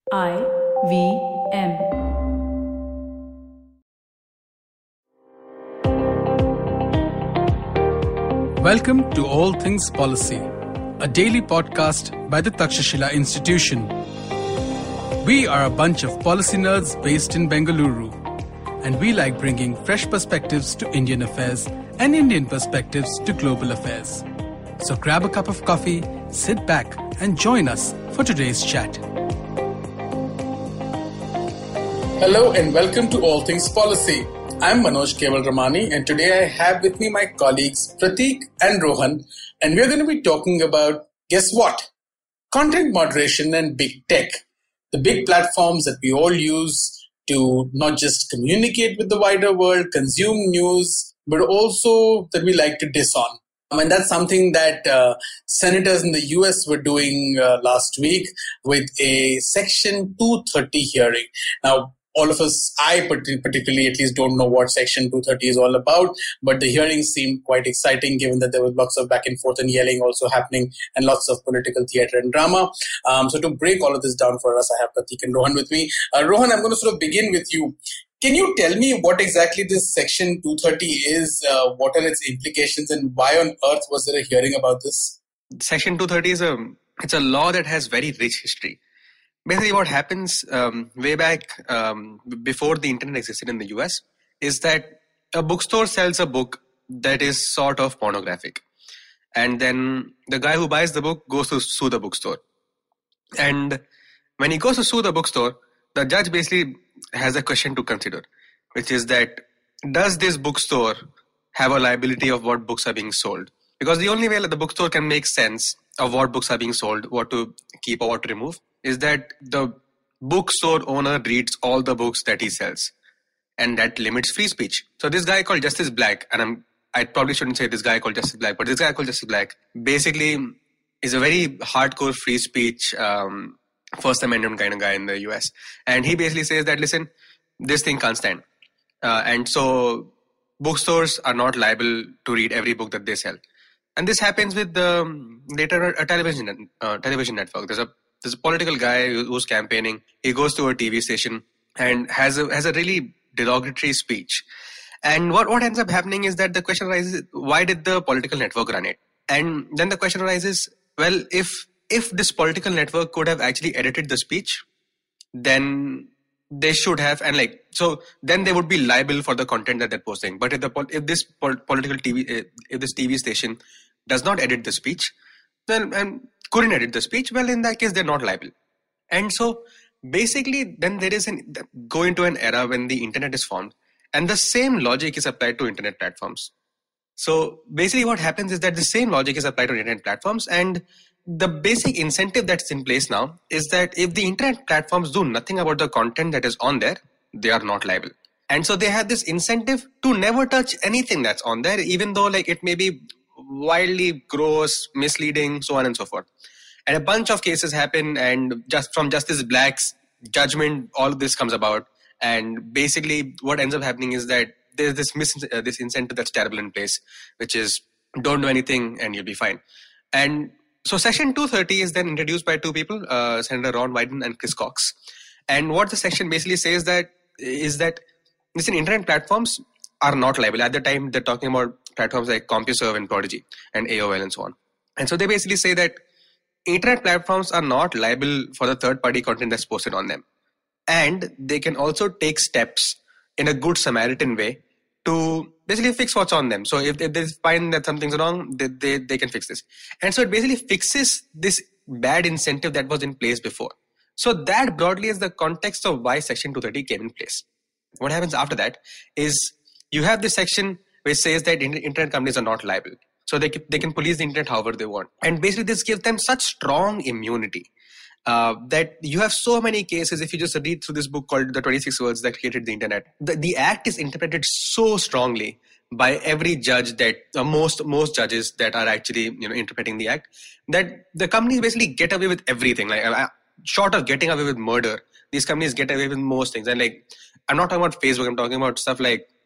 IVM. Welcome to All Things Policy, a daily podcast by the Takshashila Institution. We are a bunch of policy nerds based in Bengaluru, and we like bringing fresh perspectives to Indian affairs and Indian perspectives to global affairs. So grab a cup of coffee, sit back, and join us for today's chat. Hello and welcome to All Things Policy. I'm Manoj Keval Ramani, and today I have with me my colleagues Prateek and Rohan, and we're going to be talking about, guess what? Content moderation and big tech. The big platforms that we all use to not just communicate with the wider world, consume news, but also that we like to diss on. And that's something that senators in the US were doing last week with a Section 230 hearing. Now, all of us, I particularly at least don't know what Section 230 is all about, but the hearing seemed quite exciting given that there was lots of back and forth and yelling also happening and lots of political theatre and drama. So to break all of this down for us, I have Prateek and Rohan with me. Rohan, I'm going to sort of begin with you. Can you tell me what exactly this Section 230 is, what are its implications, and why on earth was there a hearing about this? Section 230 is a law that has very rich history. Basically, what happens way back before the internet existed in the US is that a bookstore sells a book that is sort of pornographic. And then the guy who buys the book goes to sue the bookstore. And when he goes to sue the bookstore, the judge basically has a question to consider, which is that does this bookstore have a liability of what books are being sold? Because the only way that the bookstore can make sense of what books are being sold, what to keep or what to remove, is that the bookstore owner reads all the books that he sells. And that limits free speech. So this guy called Justice Black, and I probably shouldn't say this guy called Justice Black, but this guy called Justice Black basically is a very hardcore free speech First Amendment kind of guy in the US. And he basically says that, listen, this thing can't stand. And so bookstores are not liable to read every book that they sell. And this happens with later a television network. There's a political guy who's campaigning. He goes to a TV station and has a really derogatory speech. And what ends up happening is that the question arises, why did the political network run it? And then the question arises, well, if this political network could have actually edited the speech, then they should have, and so then they would be liable for the content that they're posting. But if this TV station does not edit the speech, and couldn't edit the speech, well, in that case, they're not liable. And so basically, then there is go into an era when the internet is formed, and the same logic is applied to internet platforms. So basically what happens is that the same logic is applied to internet platforms, and the basic incentive that's in place now is that if the internet platforms do nothing about the content that is on there, they are not liable. And so they have this incentive to never touch anything that's on there, even though it may be wildly gross, misleading, so on and so forth. And a bunch of cases happen, and just from Justice Black's judgment, all of this comes about. And basically what ends up happening is that there's this incentive that's terrible in place, which is don't do anything and you'll be fine. And so Section 230 is then introduced by two people, Senator Ron Wyden and Chris Cox. And what the section basically says is that listen, internet platforms are not liable. At the time, they're talking about platforms like CompuServe and Prodigy and AOL and so on. And so they basically say that internet platforms are not liable for the third-party content that's posted on them. And they can also take steps in a good Samaritan way to basically fix what's on them. So if they find that something's wrong, they can fix this. And so it basically fixes this bad incentive that was in place before. So that broadly is the context of why Section 230 came in place. What happens after that is you have this section which says that internet companies are not liable. So they can police the internet however they want. And basically this gives them such strong immunity that you have so many cases. If you just read through this book called The 26 Words That Created the Internet, the act is interpreted so strongly by every judge that most judges that are actually interpreting the act, that the companies basically get away with everything. Short of getting away with murder, these companies get away with most things. And I'm not talking about Facebook, I'm talking about stuff like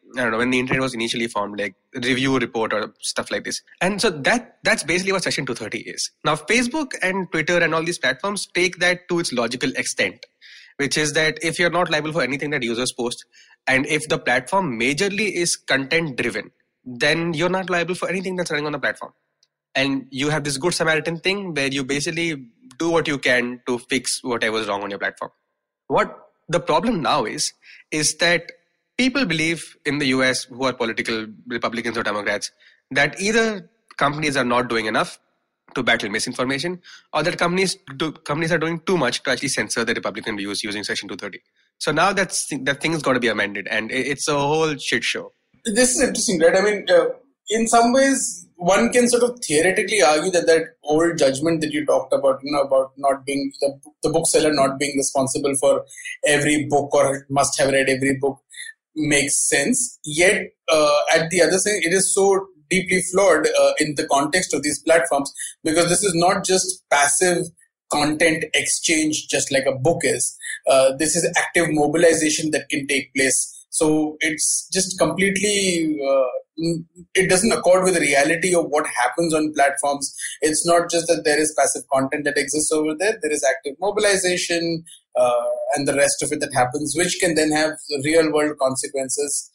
I don't know, when the internet was initially formed, like review report or stuff like this. And so that's basically what Section 230 is. Now, Facebook and Twitter and all these platforms take that to its logical extent, which is that if you're not liable for anything that users post, and if the platform majorly is content driven, then you're not liable for anything that's running on the platform. And you have this Good Samaritan thing where you basically do what you can to fix whatever's wrong on your platform. What the problem now is that people believe in the US, who are political Republicans or Democrats, that either companies are not doing enough to battle misinformation, or that companies are doing too much to actually censor the Republican views using Section 230. So now that thing's got to be amended, and it's a whole shit show. This is interesting, right? I mean, in some ways, one can sort of theoretically argue that old judgment that you talked about, about not being the bookseller not being responsible for every book or must have read every book makes sense. Yet, at the other side, it is so deeply flawed in the context of these platforms, because this is not just passive content exchange, just like a book is. This is active mobilization that can take place. So it's just completely, it doesn't accord with the reality of what happens on platforms. It's not just that there is passive content that exists over there. There is active mobilization and the rest of it that happens, which can then have real world consequences.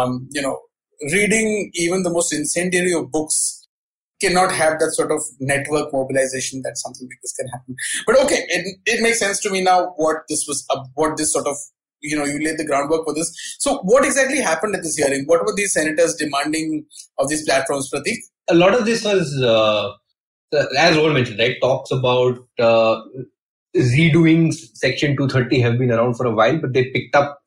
Reading even the most incendiary of books cannot have that sort of network mobilization that something like this can happen. But okay, it makes sense to me now what this sort of, you laid the groundwork for this. So what exactly happened at this hearing? What were these senators demanding of these platforms, Pratik? A lot of this was, as Rohan mentioned, right, talks about redoing Section 230 have been around for a while, but they picked up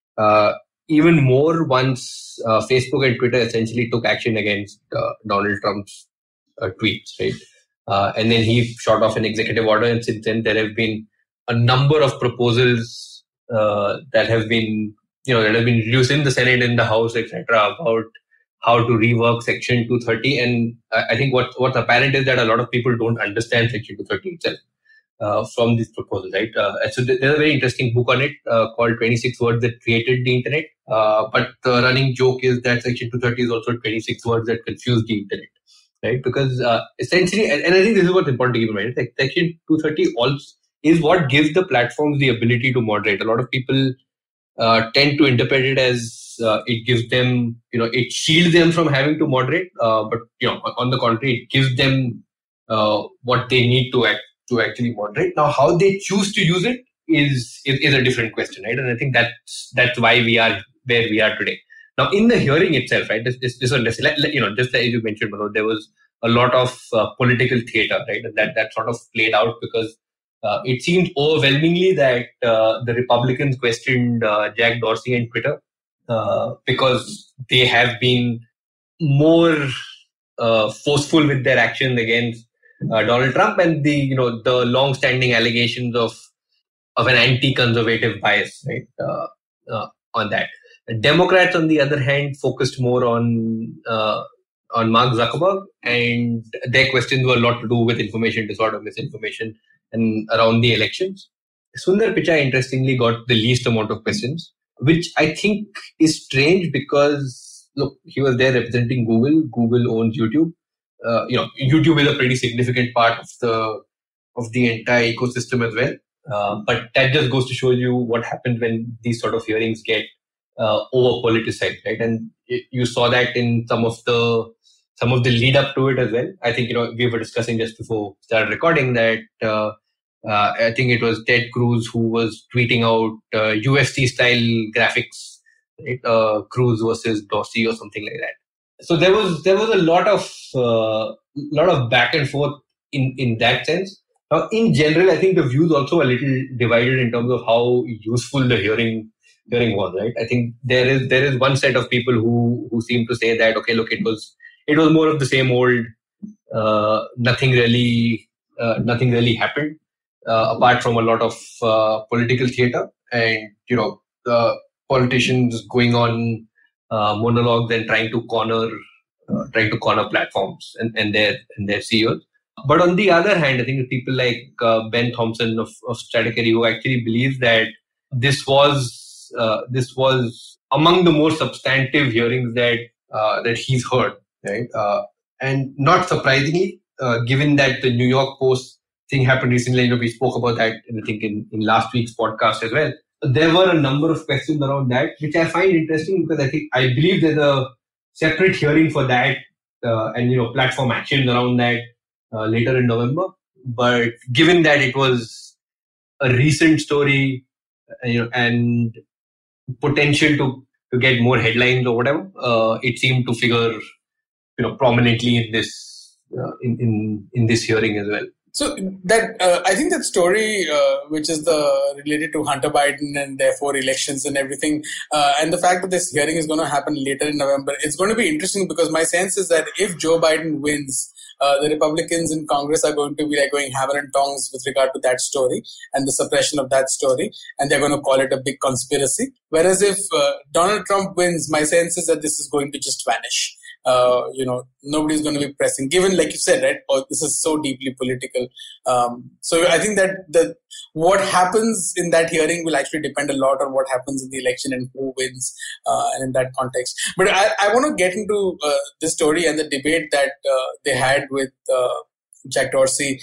even more once Facebook and Twitter essentially took action against Donald Trump's tweets, right? And then he shot off an executive order, and since then there have been a number of proposals that have been introduced in the Senate, in the House, etc., about how to rework Section 230. And I think what's apparent is that a lot of people don't understand Section 230 itself from these proposals, right? So there's a very interesting book on it called 26 Words That Created the Internet. But the running joke is that Section 230 is also 26 words that confused the Internet, right? Because essentially, and I think this is what's important to keep in mind, like Section 230 also is what gives the platforms the ability to moderate. A lot of people tend to interpret it as it gives them, it shields them from having to moderate. But on the contrary, it gives them what they need to actually moderate. Now, how they choose to use it is a different question, right? And I think that's why we are where we are today. Now, in the hearing itself, right? This was just like you mentioned, Manoj, there was a lot of political theater, right? And that sort of played out because it seemed overwhelmingly that the Republicans questioned Jack Dorsey and Twitter because they have been more forceful with their actions against Donald Trump and the long-standing allegations of an anti-conservative bias, right? On that, Democrats, on the other hand, focused more on Mark Zuckerberg, and their questions were a lot to do with information disorder, misinformation, and around the elections. Sundar Pichai, interestingly, got the least amount of questions, which I think is strange because, look, he was there representing Google. Google owns YouTube. YouTube is a pretty significant part of the entire ecosystem as well. But that just goes to show you what happens when these sort of hearings get over politicized, right? And you saw that in some of the lead up to it as well. I think we were discussing just before we started recording that I think it was Ted Cruz who was tweeting out UFC style graphics, right? Cruz versus Dorsey or something like that. So there was a lot of back and forth in that sense. Now, in general, I think the views also a little divided in terms of how useful the hearing was, right? I think there is one set of people who seem to say that, okay, look, it was more of the same old, nothing really happened apart from a lot of political theater and politicians going on monologues and trying to corner platforms and their CEOs. But on the other hand, I think people like Ben Thompson of Stratechery, who actually believes that this was among the more substantive hearings that he's heard, right? And not surprisingly, given that the New York Post thing happened recently, we spoke about that, I think, in last week's podcast as well. There were a number of questions around that, which I find interesting because I believe there's a separate hearing for that and platform action around that later in November. But given that it was a recent story, and potential to get more headlines or whatever, it seemed to figure prominently in this in this hearing as well. So that I think that story, which is related to Hunter Biden and therefore elections and everything, and the fact that this hearing is going to happen later in November, it's going to be interesting because my sense is that if Joe Biden wins, the Republicans in Congress are going to be like going hammer and tongs with regard to that story and the suppression of that story, and they're going to call it a big conspiracy. Whereas if Donald Trump wins, my sense is that this is going to just vanish. Nobody's going to be pressing, given, like you said, right? This is so deeply political. So I think that what happens in that hearing will actually depend a lot on what happens in the election and who wins, and in that context. But I want to get into this story and the debate that they had with Jack Dorsey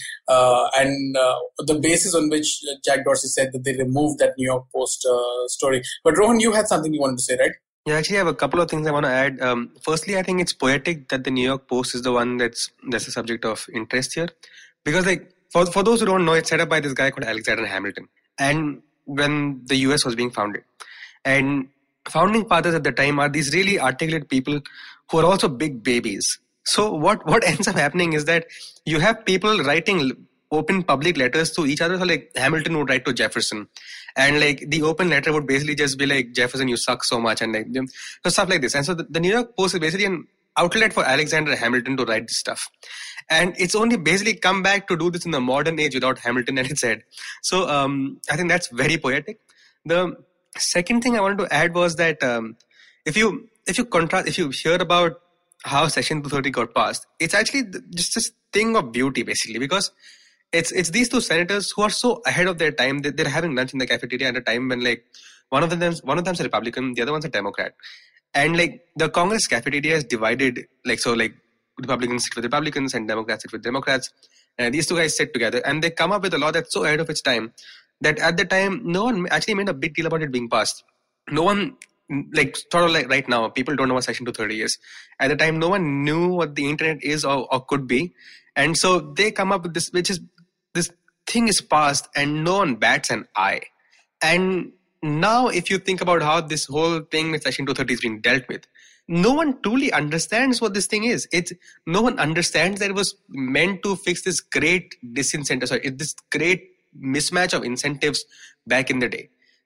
and the basis on which Jack Dorsey said that they removed that New York Post story. But Rohan, you had something you wanted to say, right? Yeah, actually, I have a couple of things I want to add. Firstly, I think it's poetic that the New York Post is the one that's the subject of interest here. Because, like, for those who don't know, it's set up by this guy called Alexander Hamilton. And when the US was being founded. And founding fathers at the time are these really articulate people who are also big babies. So what ends up happening is that you have people writing open public letters to each other. So, like, Hamilton would write to Jefferson. And, like, the open letter would basically just be like, Jefferson, you suck so much. And, like, so stuff like this. And so the New York Post is basically an outlet for Alexander Hamilton to write this stuff. And it's only basically come back to do this in the modern age without Hamilton at its head. So I think that's very poetic. The second thing I wanted to add was that if you hear about how Section 230 got passed, it's actually just this thing of beauty, basically, because it's these two senators who are so ahead of their time. They're having lunch in the cafeteria at a time when, like, one of them's a Republican, the other one's a Democrat, and, like, the Congress cafeteria is divided, like, so, like, Republicans sit with Republicans and Democrats sit with Democrats, and these two guys sit together and they come up with a law that's so ahead of its time that at the time no one actually made a big deal about it being passed. No one, like, sort of like right now, people don't know what Section 230 is. At the time, no one knew what the internet is or could be, and so they come up with this, which is, this thing is passed and no one bats an eye. And now if you think about how this whole thing with Section 230 is being dealt with, no one truly understands what this thing is. No one understands that it was meant to fix this great disincentive, this great mismatch of incentives back in the day.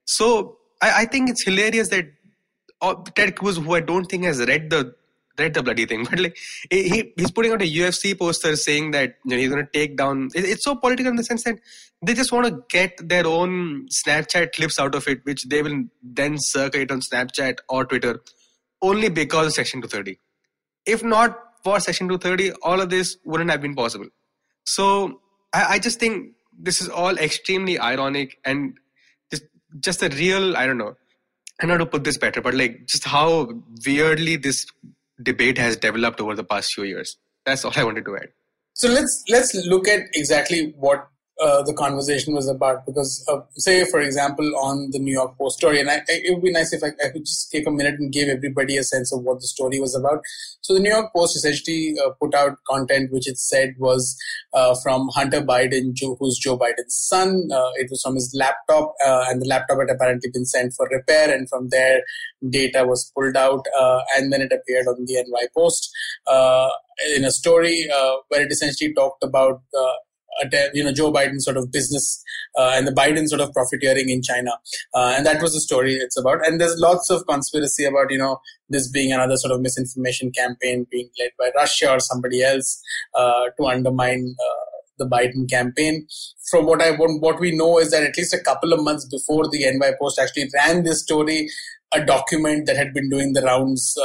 So I think it's hilarious that Ted Cruz, who I don't think has read the bloody thing, but, like, he's putting out a UFC poster saying that he's going to take down. It's so political in the sense that they just want to get their own Snapchat clips out of it, which they will then circulate on Snapchat or Twitter only because of Section 230. If not for Section 230, all of this wouldn't have been possible. So I just think this is all extremely ironic and just a real, I don't know how to put this better, but, like, just how weirdly this debate has developed over the past few years. That's all I wanted to add. So let's look at exactly what the conversation was about, because say, for example, on the New York Post story, and it would be nice if I could just take a minute and give everybody a sense of what the story was about. So the New York Post essentially put out content which it said was from Hunter Biden, who's Joe Biden's son. It was from his laptop, and the laptop had apparently been sent for repair, and from there data was pulled out, and then it appeared on the NY Post in a story where it essentially talked about Joe Biden's sort of business and the Biden sort of profiteering in China. And that was the story it's about. And there's lots of conspiracy about, this being another sort of misinformation campaign being led by Russia or somebody else to undermine the Biden campaign. From what we know is that at least a couple of months before the NY Post actually ran this story, a document that had been doing the rounds,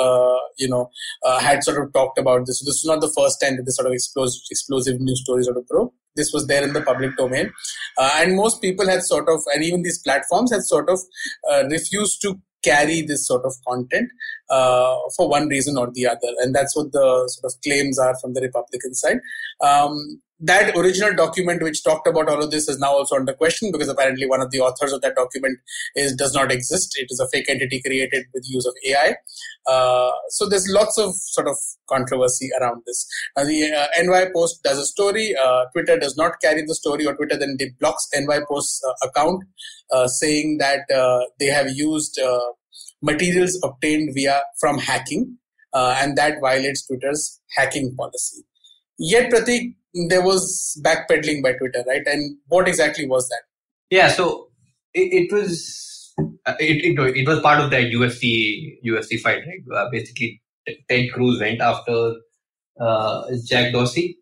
had sort of talked about this. So this was not the first time that this sort of explosive news story sort of broke. This was there in the public domain. And most people had sort of, and even these platforms had sort of refused to carry this sort of content for one reason or the other. And that's what the sort of claims are from the Republican side. That original document which talked about all of this is now also under question, because apparently one of the authors of that document does not exist. It is a fake entity created with use of AI. So there's lots of sort of controversy around this. The NY Post does a story. Twitter does not carry the story, or Twitter then blocks NY Post's account, saying that they have used materials obtained from hacking, and that violates Twitter's hacking policy. Yet, Pratik, there was backpedaling by Twitter, right? And what exactly was that? Yeah, so it was part of that UFC fight, right? Basically, Ted Cruz went after Jack Dorsey,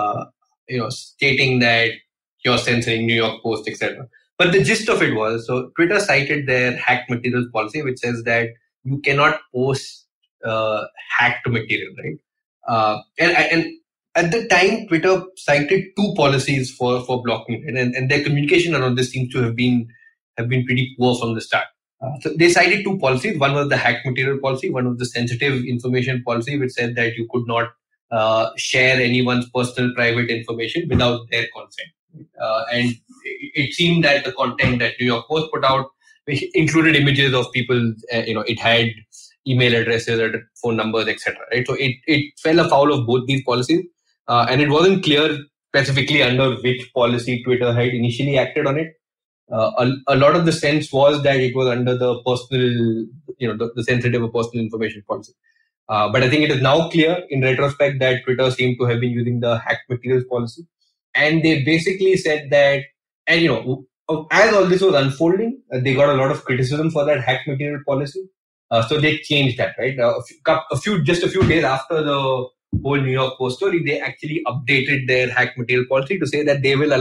stating that you're censoring New York Post, etc. But the gist of it was, so Twitter cited their hacked materials policy, which says that you cannot post hacked material, right? And at the time, Twitter cited two policies for blocking it, and their communication around this seems to have been pretty poor from the start. So they cited two policies. One was the hacked material policy. One was the sensitive information policy, which said that you could not share anyone's personal private information without their consent. And it seemed that the content that New York Post put out, which included images of people, it had email addresses or phone numbers, etc. Right? So it fell afoul of both these policies. And it wasn't clear specifically under which policy Twitter had initially acted on it. A lot of the sense was that it was under the personal, the sensitive or personal information policy. But I think it is now clear in retrospect that Twitter seemed to have been using the hacked materials policy. And they basically said that, and as all this was unfolding, they got a lot of criticism for that hacked material policy. So they changed that, right? Just a few days after the whole New York Post story, they actually updated their hacked material policy to say that they will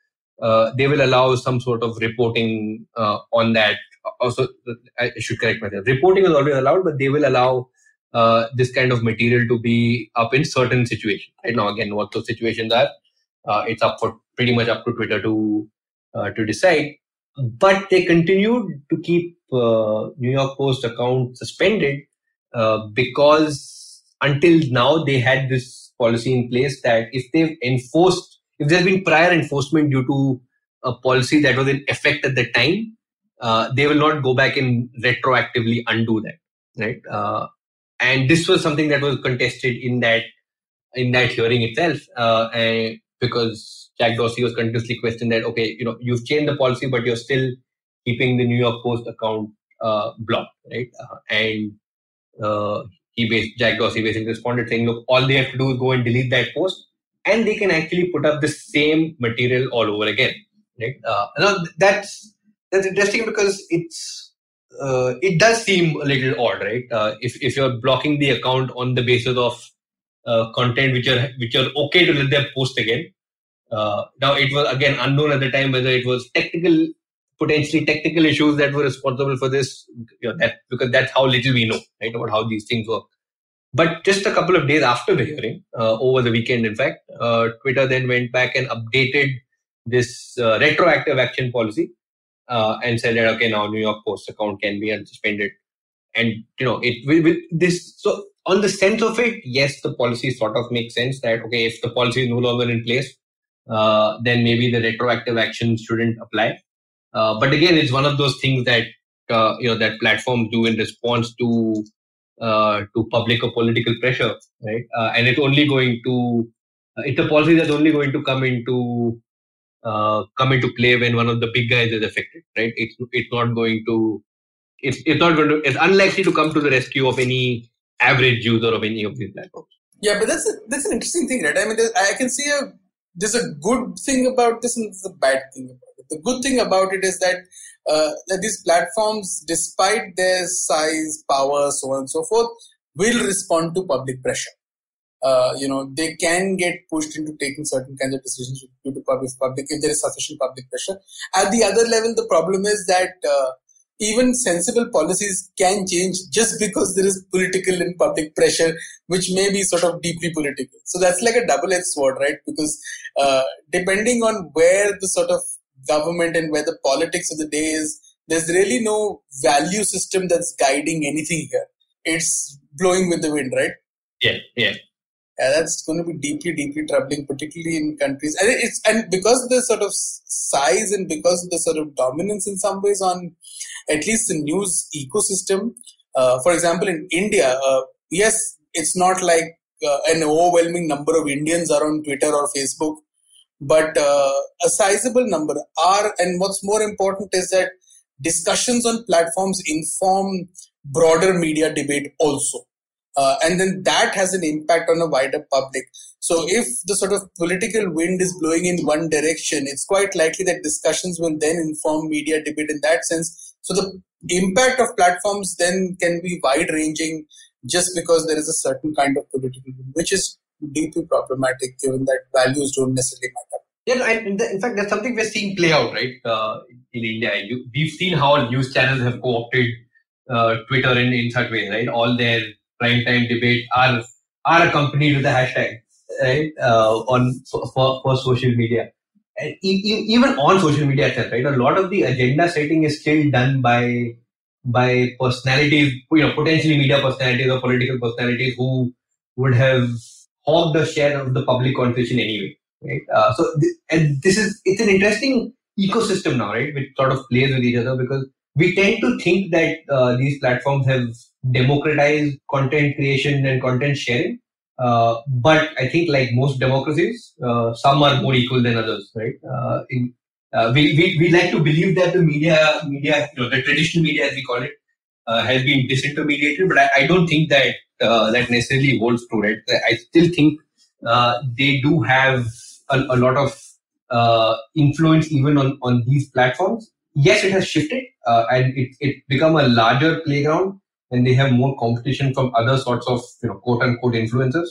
allow some sort of reporting on that. Also, I should correct myself. Reporting is always allowed, but they will allow this kind of material to be up in certain situations. Right now, again, what those situations are, it's pretty much up to Twitter to decide. But they continued to keep New York Post account suspended because until now they had this policy in place that if there's been prior enforcement due to a policy that was in effect at the time, they will not go back and retroactively undo that, right? And this was something that was contested in that hearing itself, and because Jack Dorsey was continuously questioned that, okay, you've changed the policy, but you're still keeping the New York Post account blocked, right? Jack Dorsey basically responded saying, look, all they have to do is go and delete that post, and they can actually put up the same material all over again, right? Now that's interesting because it does seem a little odd, right? If you're blocking the account on the basis of content which are okay to let them post again. Now it was again unknown at the time whether it was potentially technical issues that were responsible for this, because that's how little we know, right, about how these things work. But just a couple of days after the hearing, over the weekend, in fact, Twitter then went back and updated this retroactive action policy and said that, okay, now New York Post account can be unsuspended. And, so on the sense of it, yes, the policy sort of makes sense that, okay, if the policy is no longer in place, then maybe the retroactive action shouldn't apply. But again, it's one of those things that that platforms do in response to public or political pressure, right? And it's only going to it's a policy that's only going to come into play when one of the big guys is affected, right? It's unlikely to come to the rescue of any average user of any of these platforms. Yeah, but that's an interesting thing, right? I mean, I can see there's a good thing about this and there's a bad thing about it. The good thing about it is that these platforms, despite their size, power, so on and so forth, will respond to public pressure. They can get pushed into taking certain kinds of decisions due to public if there is sufficient public pressure. At the other level, the problem is that even sensible policies can change just because there is political and public pressure, which may be sort of deeply political. So that's like a double-edged sword, right? Because depending on where the sort of government and where the politics of the day is, there's really no value system that's guiding anything here. It's blowing with the wind, right? Yeah. Yeah, that's going to be deeply, deeply troubling, particularly in countries. And because of the sort of size and because of the sort of dominance in some ways on at least the news ecosystem. For example, in India, yes, it's not like an overwhelming number of Indians are on Twitter or Facebook, but a sizable number are. And what's more important is that discussions on platforms inform broader media debate also. And then that has an impact on a wider public. So if the sort of political wind is blowing in one direction, it's quite likely that discussions will then inform media debate in that sense. So the impact of platforms then can be wide-ranging just because there is a certain kind of political wind, which is deeply problematic given that values don't necessarily matter. Yeah, and in fact, that's something we're seeing play out, right? In India, we've seen how news channels have co-opted Twitter in such ways, right? All their primetime debate are accompanied with a hashtag, right? For social media, and even on social media itself, right? A lot of the agenda setting is still done by personalities, potentially media personalities or political personalities who would have hogged a share of the public conversation anyway, right? It's an interesting ecosystem now, right? Which sort of plays with each other because we tend to think that these platforms have democratized content creation and content sharing. But I think like most democracies, some are more equal than others, right? We like to believe that the media, the traditional media as we call it, has been disintermediated, but I don't think that that necessarily holds true, right? I still think they do have a lot of influence even on these platforms. Yes, it has shifted and it's become a larger playground and they have more competition from other sorts of quote unquote influencers.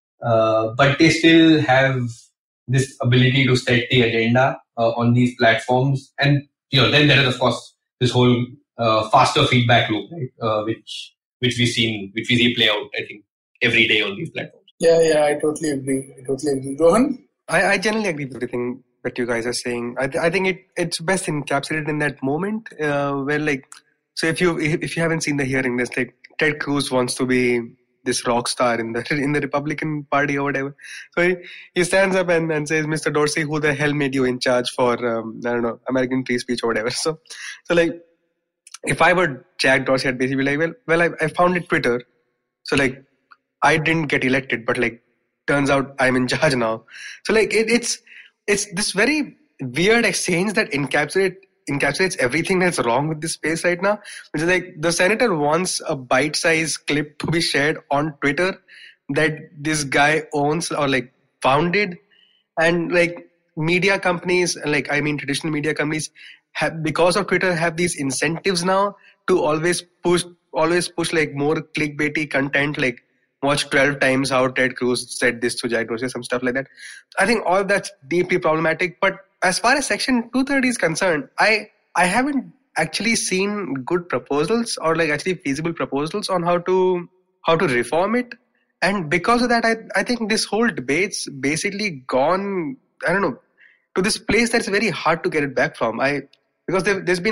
But they still have this ability to set the agenda on these platforms. And then there is of course this whole faster feedback loop, right? Which we see play out, I think, every day on these platforms. Yeah, I totally agree. Rohan? I generally agree with everything that you guys are saying. I think it's best encapsulated in that moment where so if you haven't seen the hearing, there's like Ted Cruz wants to be this rock star in the Republican Party or whatever. So he stands up and says, "Mr. Dorsey, who the hell made you in charge for I don't know, American free speech or whatever?" So like if I were Jack Dorsey, I'd basically be like, well, I founded Twitter, so like I didn't get elected, but like turns out I'm in charge now. So like it's this very weird exchange that encapsulates everything that's wrong with this space right now, which is like the senator wants a bite-sized clip to be shared on Twitter that this guy owns or like founded, and like media companies, traditional media companies have, because of Twitter, have these incentives now to always push like more clickbaity content, like watch 12 times how Ted Cruz said this to Jack Dorsey, some stuff like that. I think all that's deeply problematic. But as far as Section 230 is concerned, I haven't actually seen good proposals or like actually feasible proposals on how to reform it. And because of that, I think this whole debate's basically gone, I don't know, to this place that's very hard to get it back from. Because there's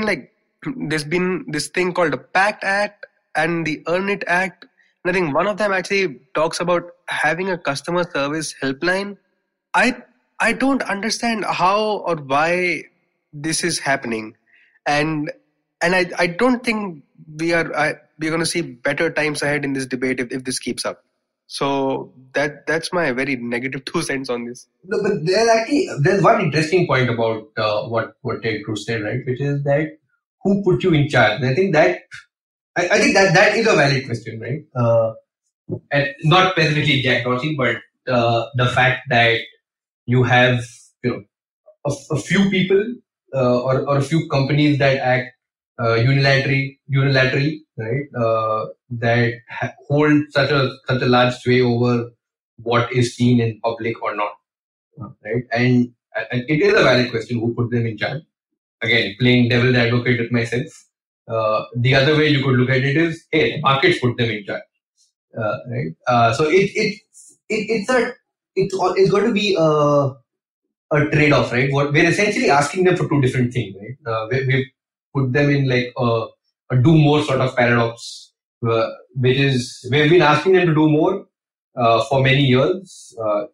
been this thing called the PACT Act and the Earn It Act. I think one of them actually talks about having a customer service helpline. I don't understand how or why this is happening, and I don't think we're going to see better times ahead in this debate if this keeps up. So that's my very negative 2 cents on this. No, but there's one interesting point about what Ted Cruz said, right? Which is that who put you in charge? And I think that is a valid question, right? And not specifically Jack Dorsey, but the fact that you have a few people or a few companies that act unilaterally, right? That hold such a large sway over what is seen in public or not, right? And it is a valid question who put them in charge. Again, playing devil's advocate with myself. The other way you could look at it is, hey, markets put them in charge, right? So it's going to be a trade-off, right? We're essentially asking them for two different things, right? put them in like a do more sort of paradox, which is we've been asking them to do more for many years.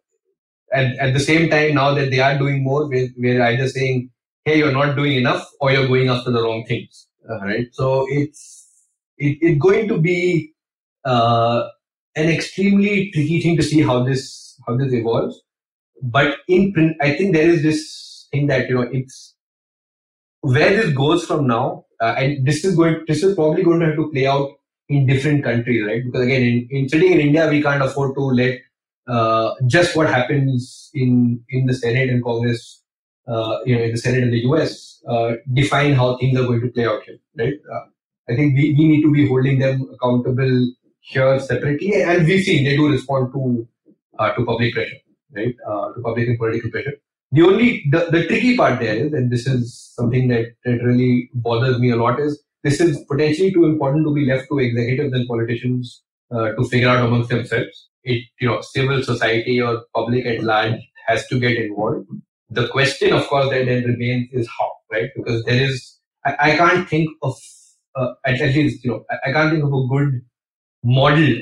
At the same time, now that they are doing more, we're either saying, hey, you're not doing enough, or you're going after the wrong things. Right? So it's going to be an extremely tricky thing to see how this evolves. But I think there is this thing that, it's where this goes from now, and this is probably going to have to play out in different countries, right? Because again, in sitting in India, we can't afford to let just what happens in the Senate and Congress, in the Senate and the US, define how things are going to play out here, right? I think we need to be holding them accountable here separately, and we've seen they do respond to public pressure, right? To public and political pressure. The tricky part there is, and this is something that really bothers me a lot, is this is potentially too important to be left to executives and politicians to figure out amongst themselves. Civil society or public at large has to get involved. The question, of course, that then remains is how, right? Because there is, I can't think of, at least, I can't think of a good model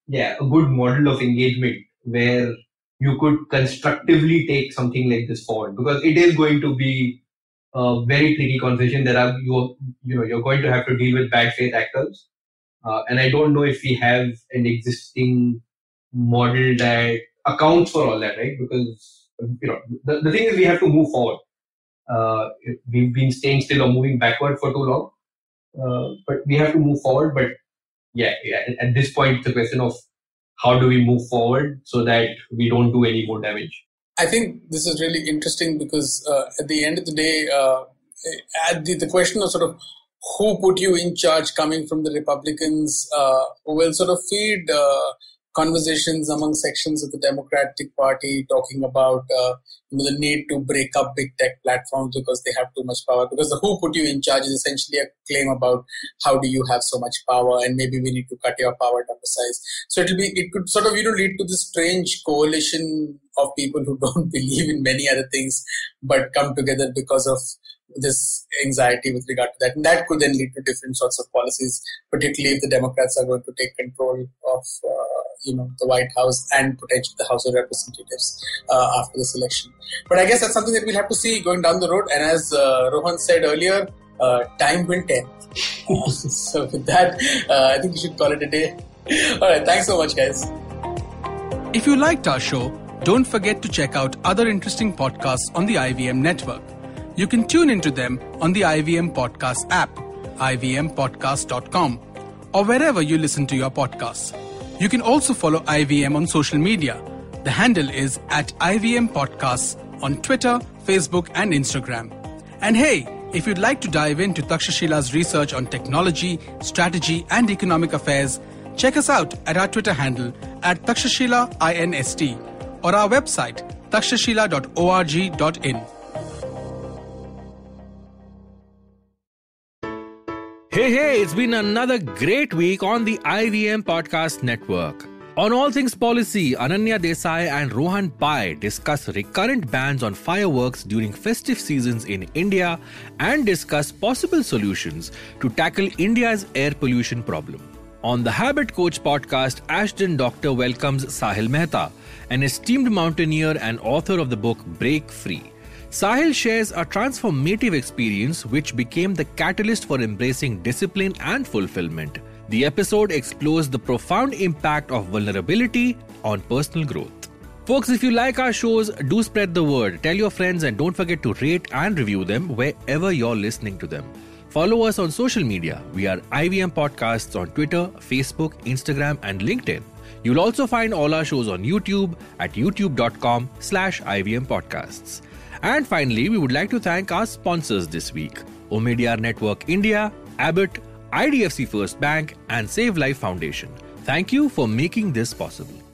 of engagement where you could constructively take something like this forward, because it is going to be a very tricky conversation. You're going to have to deal with bad faith actors, and I don't know if we have an existing model that accounts for all that, right? Because the thing is, we have to move forward. We've been staying still or moving backward for too long, but we have to move forward. But at this point, it's a question of how do we move forward so that we don't do any more damage. I think this is really interesting because at the end of the day, the question of sort of who put you in charge coming from the Republicans will sort of feed conversations among sections of the Democratic Party talking about the need to break up big tech platforms because they have too much power. Because the who put you in charge is essentially a claim about how do you have so much power and maybe we need to cut your power down to size. So it could sort of lead to this strange coalition of people who don't believe in many other things but come together because of this anxiety with regard to that. And that could then lead to different sorts of policies, particularly if the Democrats are going to take control of the White House and potentially the House of Representatives after this election. But I guess that's something that we'll have to see going down the road. And as Rohan said earlier, time will tell. So with that, I think we should call it a day. All right, thanks so much, guys. If you liked our show, don't forget to check out other interesting podcasts on the IVM network. You can tune into them on the IVM Podcast app, ivmpodcast.com, or wherever you listen to your podcasts. You can also follow IVM on social media. The handle is @IVM Podcasts on Twitter, Facebook, and Instagram. And hey, if you'd like to dive into Takshashila's research on technology, strategy, and economic affairs, check us out at our Twitter handle @TakshashilaINST or our website takshashila.org.in. Hey, it's been another great week on the IVM Podcast Network. On All Things Policy, Ananya Desai and Rohan Pai discuss recurrent bans on fireworks during festive seasons in India and discuss possible solutions to tackle India's air pollution problem. On the Habit Coach podcast, Ashton Doctor welcomes Sahil Mehta, an esteemed mountaineer and author of the book Break Free. Sahil shares a transformative experience which became the catalyst for embracing discipline and fulfillment. The episode explores the profound impact of vulnerability on personal growth. Folks, if you like our shows, do spread the word. Tell your friends and don't forget to rate and review them wherever you're listening to them. Follow us on social media. We are IVM Podcasts on Twitter, Facebook, Instagram, and LinkedIn. You'll also find all our shows on YouTube at youtube.com/IVM Podcasts. And finally, we would like to thank our sponsors this week: Omidyar Network India, Abbott, IDFC First Bank, and Save Life Foundation. Thank you for making this possible.